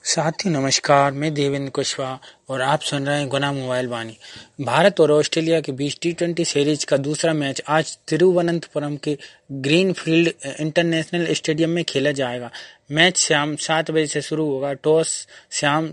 साथियों नमस्कार, मैं देवेंद्र कुशवाहा और आप सुन रहे हैं गुना मोबाइल वाणी। भारत और ऑस्ट्रेलिया के बीच टी20 सीरीज का दूसरा मैच आज तिरुवनंतपुरम के ग्रीनफील्ड इंटरनेशनल स्टेडियम में खेला जाएगा। मैच शाम 7 बजे से शुरू होगा। टॉस शाम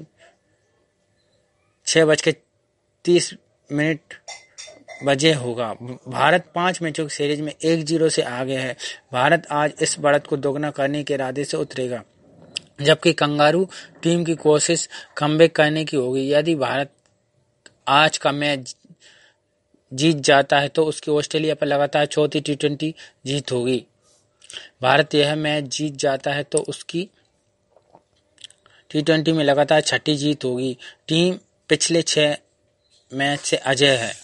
6:30 बजे होगा। भारत 5 मैचों की सीरीज में 1-0 से आगे है। भारत आज इस बढ़त को दोगुना करने के इरादे से उतरेगा, जबकि कंगारू टीम की कोशिश कमबैक करने की होगी। यदि भारत आज का मैच जीत जाता है तो उसकी ऑस्ट्रेलिया पर लगातार चौथी टी20 जीत होगी। भारत यह मैच जीत जाता है तो उसकी टी20 में लगातार छठी जीत होगी। टीम पिछले 6 मैच से अजेय है।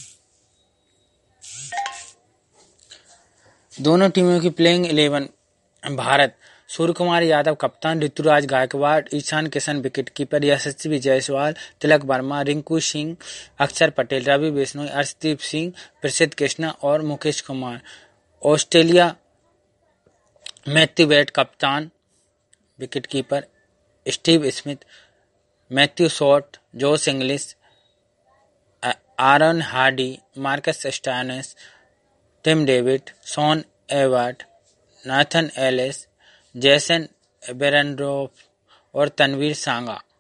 दोनों टीमों की प्लेइंग 11। भारत: सूर्यकुमार यादव कप्तान, ऋतुराज गायकवाड़, ईशान किशन विकेटकीपर, यशस्वी जायसवाल, तिलक वर्मा, रिंकू सिंह, अक्षर पटेल, रवि बिश्नोई, अर्शदीप सिंह, प्रसिद्ध कृष्णा और Mukesh Kumar. Australia: Matthew Wade कप्तान, wicketkeeper, Steve Smith, Matthew Short, Josh Inglis, Aaron Hardie, Marcus Stoinis, Tim David, Sean Abbott, Nathan Ellis, Jason Behrendorff और तनवीर सांगा।